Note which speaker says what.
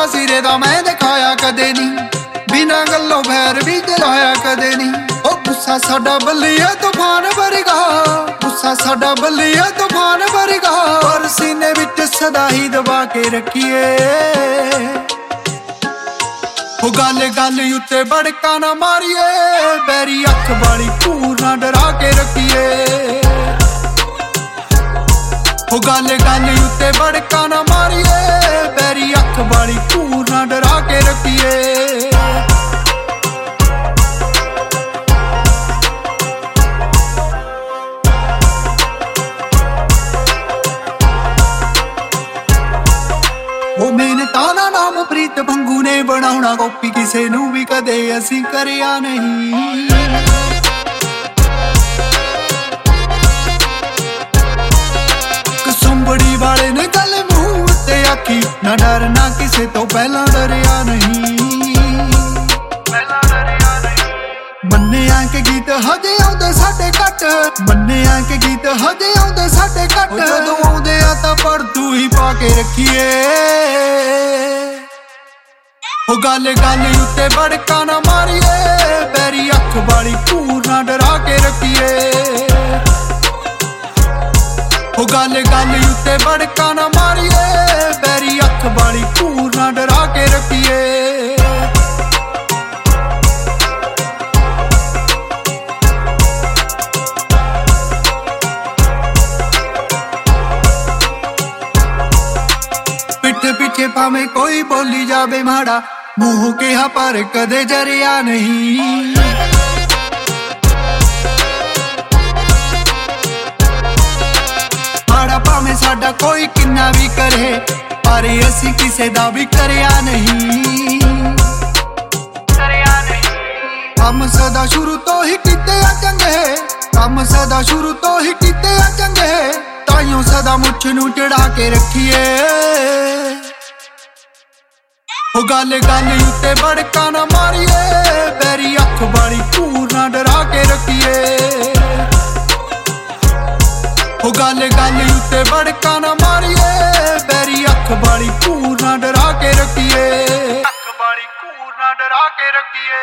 Speaker 1: ਸਦਾ ਸਿਰੇ ਦਾ ਮੈਂ ਦਿਖਾਇਆ ਕਦੇ ਨਹੀਂ, ਬਿਨਾਂ ਗੱਲੋਂ ਵੈਰ ਵੀ ਜਲਾਇਆ ਕਦੇ ਨਹੀਂ। ਉਹ ਗੁੱਸਾ ਸਾਡਾ ਬੱਲੀਆ ਤੂਫਾਨ ਵਰਗਾ, ਗੁੱਸਾ ਸਾਡਾ ਬੱਲੀਆ ਤੂਫਾਨ ਵਰਗਾ, ਪਰ ਸੀਨੇ ਵਿੱਚ ਸਦਾ ਹੀ ਦਬਾ ਕੇ ਰੱਖੀਏ। ਉਹ ਗੱਲ ਗੱਲ ਉੱਤੇ ਬੜਕਾ ਨਾ ਮਾਰੀਏ, ਬੈਰੀ ਅੱਖ ਵਾਲੀ ਘੂਰ ਨਾ ਡਰਾ ਕੇ ਰੱਖੀਏ। ਉਹ ਗੱਲ ਗੱਲ ਉੱਤੇ ਬੜਕਾ ਨਾ ਮਾਰੀਏ, ਬੈਰੀ ਅੱਖ ਵਾਲੀ ਘੂਰ ਨਾ ਡਰਾ ਕੇ ਰੱਖੀਏ। ਉਹ ਮਿਹਨਤਾਂ ਦਾ ਨਾਮ ਪ੍ਰੀਤ ਵਾਂਗੂ ਨੇ ਬਣਾਉਣਾ, ਕਾਪੀ ਕਿਸੇ ਨੂੰ ਵੀ ਕਦੇ ਅਸੀਂ ਕਰਿਆ ਨਹੀਂ। ਕਸੁੰਬੜੀ ਵਾਲੇ ਨੇ ਗੱਲ ਮੂੰਹ ਉੱਤੇ ਆਖੀ, ਨਾ ਡਰ ਨਾ ਕਿਸੇ ਤੋਂ ਪਹਿਲਾਂ ਡਰਿਆ ਨਹੀਂ। ਮੰਨਿਆ ਕਿ ਗੀਤ ਹਜੇ ਆਉਂਦੇ ਸਾਡੇ ਘੱਟ, ਮੰਨਿਆ ਕਿ ਗੀਤ ਹਜੇ ਆਉਂਦੇ ਸਾਡੇ ਘੱਟ, ਜਦੋਂ ਆਉਂਦੇ ਆ ਤਾਂ ਪਰਦੂ ਹੀ ਪਾ ਕੇ ਰੱਖੀਏ। ਉਹ ਗੱਲ ਗੱਲ ਉੱਤੇ ਬੜਕਾ ਨਾ ਮਾਰੀਏ, ਬੈਰੀ ਅੱਖ ਵਾਲੀ ਘੂਰ ਨਾ ਡਰਾ ਕੇ ਰੱਖੀਏ। ਉਹ ਗੱਲ ਗੱਲ ਉੱਤੇ ਬੜਕਾ ਨਾ ਮਾਰੀਏ, ਬੈਰੀ ਅੱਖ ਵਾਲੀ ਘੂਰ ਨਾ ਡਰਾ ਕੇ ਰੱਖੀਏ। ਪਿੱਠ ਪਿੱਛੇ ਭਾਵੇਂ ਕੋਈ ਬੋਲੀ ਜਾਵੇ ਮਾੜਾ, ਮੂੰਹ ਕਿਹਾ ਪਰ ਕਦੇ ਜਰਿਆ ਨਹੀਂ। ਮਾੜਾ ਭਾਵੇਂ ਸਾਡਾ ਕੋਈ ਕਿੰਨਾ ਵੀ ਕਰੇ, ਪਰ ਅਸੀਂ ਕਿਸੇ ਦਾ ਵੀ ਕਰਿਆ ਨਹੀਂ। ਕੰਮ ਸਦਾ ਸ਼ੁਰੂ ਤੋਂ ਹੀ ਕੀਤੇ ਆ ਚੰਗੇ, ਕੰਮ ਸਦਾ ਸ਼ੁਰੂ ਤੋਂ ਹੀ ਕੀਤੇ ਆ ਚੰਗੇ, ਤਾਈਓ ਸਦਾ ਮੁੱਛ ਨੂੰ ਚੜਾ ਕੇ ਰੱਖੀਏ। ਉਹ ਗੱਲ ਗੱਲ ਉੱਤੇ ਬੜਕਾ ਨਾ ਮਾਰੀਏ, ਬੈਰੀ ਅੱਖ ਵਾਲੀ ਘੂਰ ਨਾ ਡਰਾ ਕੇ ਰੱਖੀਏ। ਉਹ ਗੱਲ ਗੱਲ ਉੱਤੇ ਬੜਕਾ ਨਾ ਮਾਰੀਏ, ਬੈਰੀ ਅੱਖ ਵਾਲੀ ਘੂਰ ਨਾ ਡਰਾ ਕੇ ਰੱਖੀਏ। ਅੱਖ ਵਾਲੀ ਘੂਰ ਨਾ ਡਰਾ ਕੇ ਰੱਖੀਏ।